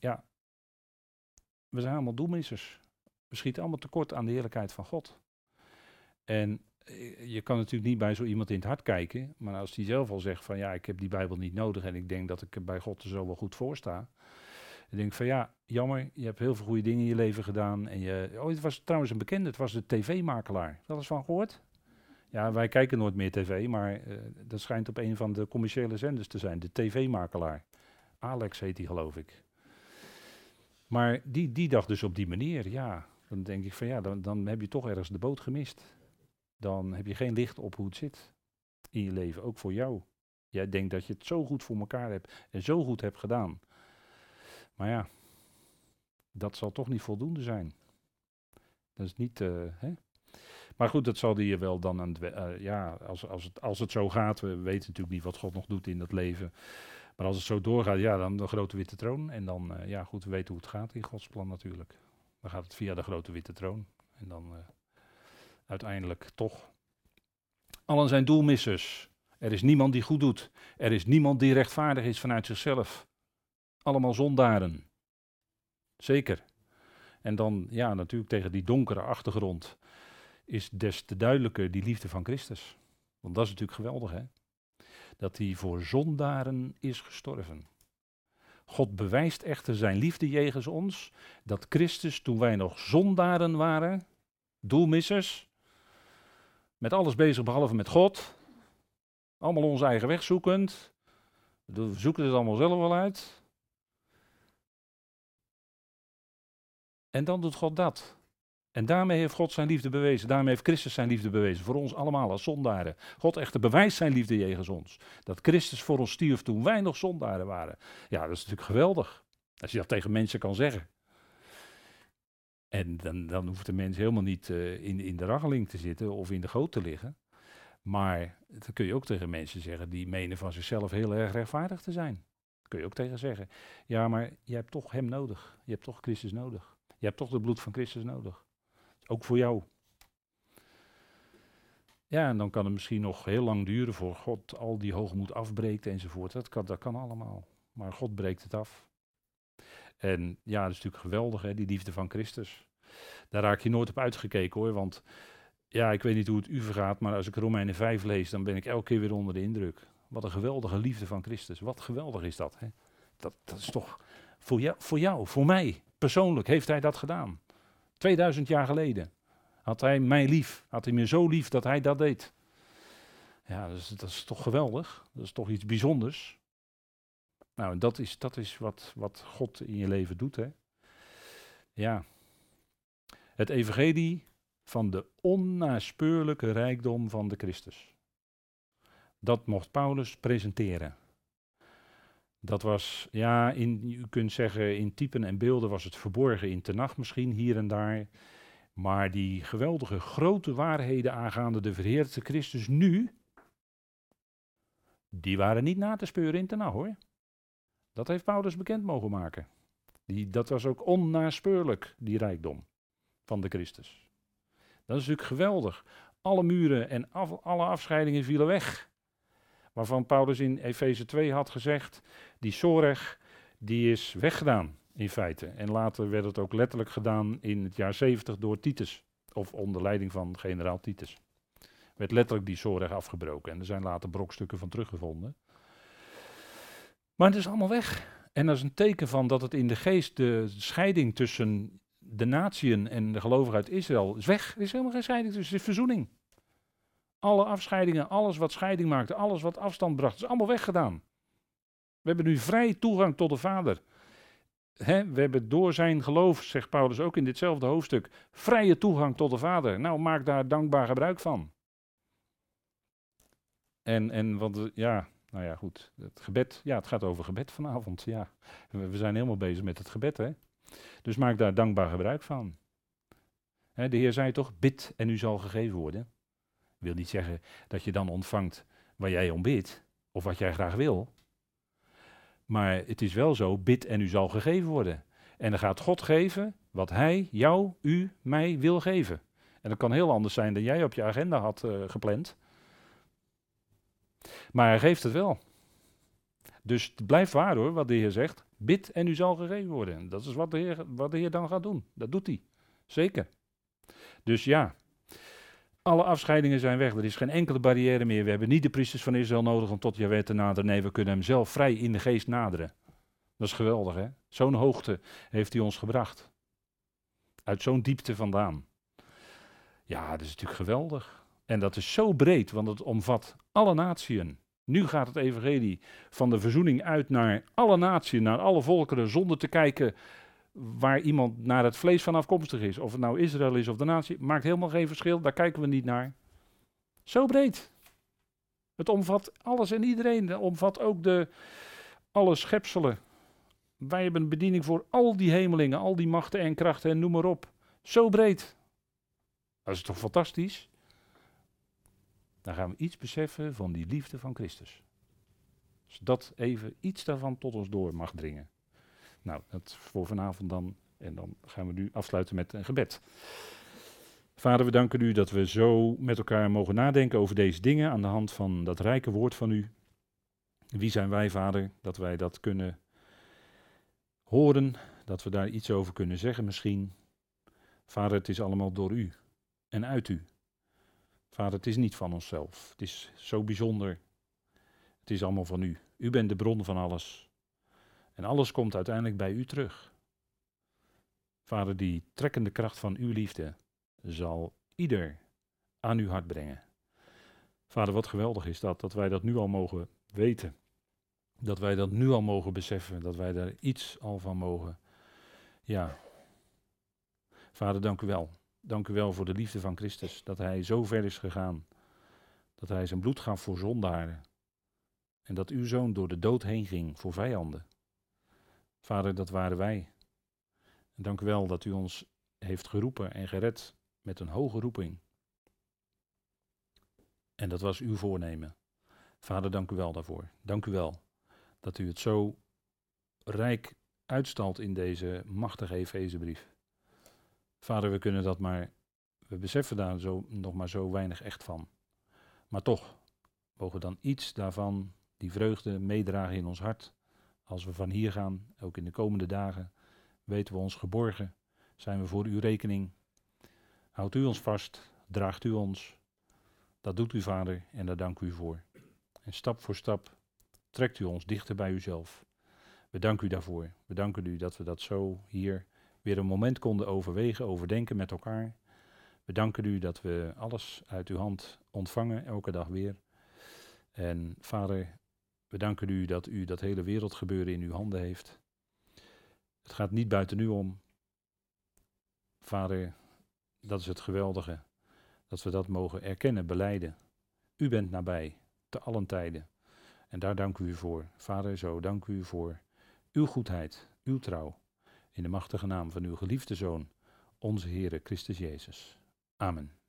we zijn allemaal doelmissers. We schieten allemaal tekort aan de heerlijkheid van God. En je kan natuurlijk niet bij zo iemand in het hart kijken, maar als die zelf al zegt van ik heb die Bijbel niet nodig en ik denk dat ik bij God er zo wel goed voor sta. Dan denk ik van jammer, je hebt heel veel goede dingen in je leven gedaan. En het was trouwens een bekende, het was de tv-makelaar. Dat is van gehoord? Ja, wij kijken nooit meer tv, maar dat schijnt op een van de commerciële zenders te zijn, de tv-makelaar. Alex heet die, geloof ik. Maar die dacht dus op die manier, dan denk ik van dan heb je toch ergens de boot gemist. Dan heb je geen licht op hoe het zit in je leven, ook voor jou. Jij denkt dat je het zo goed voor elkaar hebt en zo goed hebt gedaan. Maar dat zal toch niet voldoende zijn. Dat is niet, Maar goed, dat zal die je wel dan aan als het zo gaat, we weten natuurlijk niet wat God nog doet in dat leven. Maar als het zo doorgaat, dan de grote witte troon. En dan, goed, we weten hoe het gaat in Gods plan natuurlijk. Dan gaat het via de grote witte troon. En dan uiteindelijk toch. Allen zijn doelmissers. Er is niemand die goed doet. Er is niemand die rechtvaardig is vanuit zichzelf. Allemaal zondaren. Zeker. En dan, natuurlijk tegen die donkere achtergrond is des te duidelijker die liefde van Christus. Want dat is natuurlijk geweldig, hè? Dat hij voor zondaren is gestorven. God bewijst echter zijn liefde jegens ons, dat Christus, toen wij nog zondaren waren, doelmissers, met alles bezig behalve met God, allemaal onze eigen weg zoekend, we zoeken het allemaal zelf wel uit. En dan doet God dat. En daarmee heeft God zijn liefde bewezen. Daarmee heeft Christus zijn liefde bewezen. Voor ons allemaal als zondaren. God echter bewijst zijn liefde jegens ons. Dat Christus voor ons stierf toen wij nog zondaren waren. Ja, dat is natuurlijk geweldig. Als je dat tegen mensen kan zeggen. En dan hoeft de mens helemaal niet in de raggeling te zitten of in de goot te liggen. Maar dat kun je ook tegen mensen zeggen die menen van zichzelf heel erg rechtvaardig te zijn. Dat kun je ook tegen zeggen. Ja, maar je hebt toch hem nodig. Je hebt toch Christus nodig. Je hebt toch het bloed van Christus nodig. Ook voor jou. Ja, en dan kan het misschien nog heel lang duren voor God al die hoogmoed afbreekt enzovoort. Dat kan allemaal. Maar God breekt het af. En dat is natuurlijk geweldig, hè, die liefde van Christus. Daar raak je nooit op uitgekeken hoor, want ik weet niet hoe het u vergaat, maar als ik Romeinen 5 lees, dan ben ik elke keer weer onder de indruk. Wat een geweldige liefde van Christus. Wat geweldig is dat, hè? Dat is toch voor jou, voor mij, persoonlijk heeft hij dat gedaan. 2000 jaar geleden had hij mij lief. Had hij me zo lief dat hij dat deed. Ja, dat is toch geweldig. Dat is toch iets bijzonders. Nou, en dat is wat God in je leven doet, hè. Ja. Het evangelie van de onnaspeurlijke rijkdom van de Christus. Dat mocht Paulus presenteren. Dat was, ja, u kunt zeggen in typen en beelden was het verborgen in Tenach misschien, hier en daar. Maar die geweldige grote waarheden aangaande de verheerlijkte Christus nu, die waren niet na te speuren in Tenach hoor. Dat heeft Paulus bekend mogen maken. Dat was ook onnaspeurlijk, die rijkdom van de Christus. Dat is natuurlijk geweldig. Alle muren en alle afscheidingen vielen weg. Waarvan Paulus in Efeze 2 had gezegd, die Soreg, die is weggedaan in feite. En later werd het ook letterlijk gedaan in het jaar 70 door Titus. Of onder leiding van generaal Titus. Werd letterlijk die Soreg afgebroken. En er zijn later brokstukken van teruggevonden. Maar het is allemaal weg. En dat is een teken van dat het in de geest, de scheiding tussen de natieën en de gelovigen uit Israël is weg. Er is helemaal geen scheiding tussen, het is verzoening. Alle afscheidingen, alles wat scheiding maakte, alles wat afstand bracht, is allemaal weggedaan. We hebben nu vrij toegang tot de Vader. We hebben door zijn geloof, zegt Paulus ook in ditzelfde hoofdstuk, vrije toegang tot de Vader. Nou, maak daar dankbaar gebruik van. Nou ja, goed. Het gebed, ja, het gaat over gebed vanavond. Ja, we zijn helemaal bezig met het gebed, hè. Dus maak daar dankbaar gebruik van. De Heer zei toch, bid en u zal gegeven worden. Wil niet zeggen dat je dan ontvangt waar jij om bidt, of wat jij graag wil. Maar het is wel zo, bid en u zal gegeven worden. En dan gaat God geven wat hij, jou, u, mij wil geven. En dat kan heel anders zijn dan jij op je agenda had gepland. Maar hij geeft het wel. Dus het blijft waar hoor, wat de Heer zegt. Bid en u zal gegeven worden. Dat is wat de Heer dan gaat doen. Dat doet hij. Zeker. Dus ja, alle afscheidingen zijn weg. Er is geen enkele barrière meer. We hebben niet de priesters van Israël nodig om tot Jahweh te naderen. Nee, we kunnen hem zelf vrij in de geest naderen. Dat is geweldig hè. Zo'n hoogte heeft hij ons gebracht. Uit zo'n diepte vandaan. Ja, dat is natuurlijk geweldig. En dat is zo breed, want het omvat alle natieën. Nu gaat het evangelie van de verzoening uit naar alle natieën, naar alle volkeren, zonder te kijken waar iemand naar het vlees van afkomstig is. Of het nou Israël is of de natie, maakt helemaal geen verschil, daar kijken we niet naar. Zo breed. Het omvat alles en iedereen, het omvat ook alle schepselen. Wij hebben een bediening voor al die hemelingen, al die machten en krachten en noem maar op. Zo breed. Dat is toch fantastisch? Dan gaan we iets beseffen van die liefde van Christus. Zodat even iets daarvan tot ons door mag dringen. Nou, dat voor vanavond dan. En dan gaan we nu afsluiten met een gebed. Vader, we danken u dat we zo met elkaar mogen nadenken over deze dingen aan de hand van dat rijke woord van u. Wie zijn wij, Vader, dat wij dat kunnen horen, dat we daar iets over kunnen zeggen misschien. Vader, het is allemaal door u en uit u. Vader, het is niet van onszelf. Het is zo bijzonder. Het is allemaal van u. U bent de bron van alles. En alles komt uiteindelijk bij u terug. Vader, die trekkende kracht van uw liefde zal ieder aan uw hart brengen. Vader, wat geweldig is dat wij dat nu al mogen weten. Dat wij dat nu al mogen beseffen. Dat wij daar iets al van mogen. Ja. Vader, dank u wel. Dank u wel voor de liefde van Christus, dat hij zo ver is gegaan, dat hij zijn bloed gaf voor zondaren en dat uw zoon door de dood heen ging voor vijanden. Vader, dat waren wij. En dank u wel dat u ons heeft geroepen en gered met een hoge roeping. En dat was uw voornemen. Vader, dank u wel daarvoor. Dank u wel dat u het zo rijk uitstalt in deze machtige Efezebrief. Vader, we beseffen daar nog maar zo weinig echt van. Maar toch, mogen we dan iets daarvan, die vreugde, meedragen in ons hart. Als we van hier gaan, ook in de komende dagen, weten we ons geborgen. Zijn we voor uw rekening. Houdt u ons vast, draagt u ons. Dat doet u, Vader, en daar dank u voor. En stap voor stap trekt u ons dichter bij uzelf. We danken u daarvoor. We danken u dat we dat zo hier weer een moment konden overwegen, overdenken met elkaar. We danken u dat we alles uit uw hand ontvangen, elke dag weer. En Vader, we danken u dat hele wereldgebeuren in uw handen heeft. Het gaat niet buiten u om. Vader, dat is het geweldige, dat we dat mogen erkennen, belijden. U bent nabij, te allen tijden. En daar dank u voor. Vader, zo dank u voor uw goedheid, uw trouw. In de machtige naam van uw geliefde Zoon, onze Heere Christus Jezus. Amen.